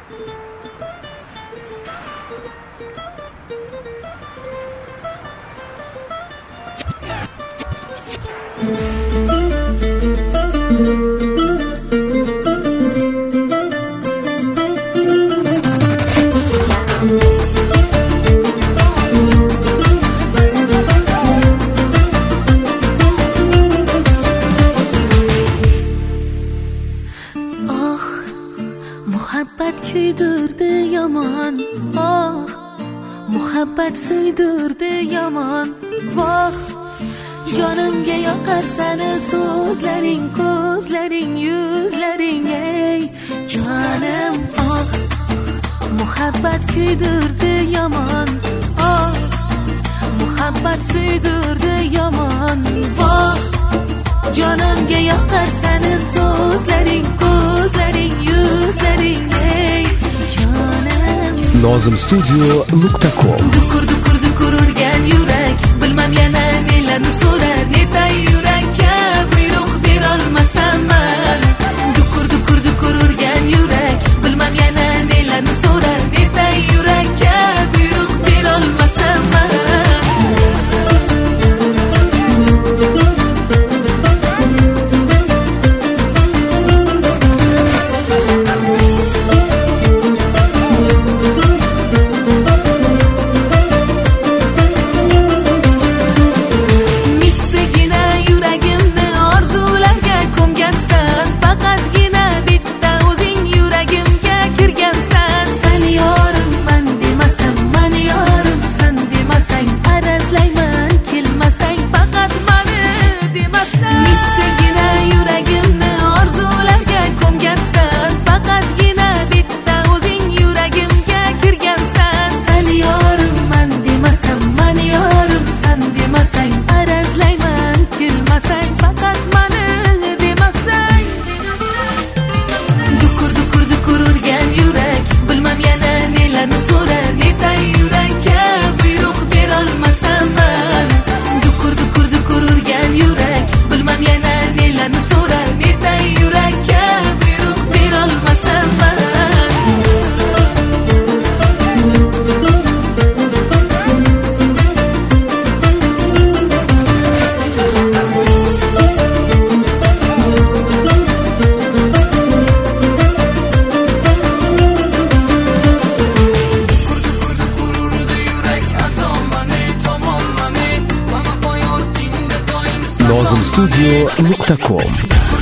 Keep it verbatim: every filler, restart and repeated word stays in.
Muhabbat kuydirdi yomon, oh, muhabbat suydirdi yomon, voh. Jonimga yoqar seni so'zlaring, ko'zlaring, yuzlaring, ey jonim, oh. Muhabbat kuydirdi yomon, oh, muhabbat suydirdi yomon, voh. Jonimga yoqar seni so'zlaring, ko'zlaring, yuzlaring, ey jonim. nozim studio nuqta com. Dukur dukur dukur urgan yurak, bilmam yana nelarni so'rar, netay yurakka buyruq berolmasam man. Dukur dukur dukur urgan yurak, bilmam yana nelarni so'rar, netay yurakka buyruq berolmasam man. nozim studio nuqta com.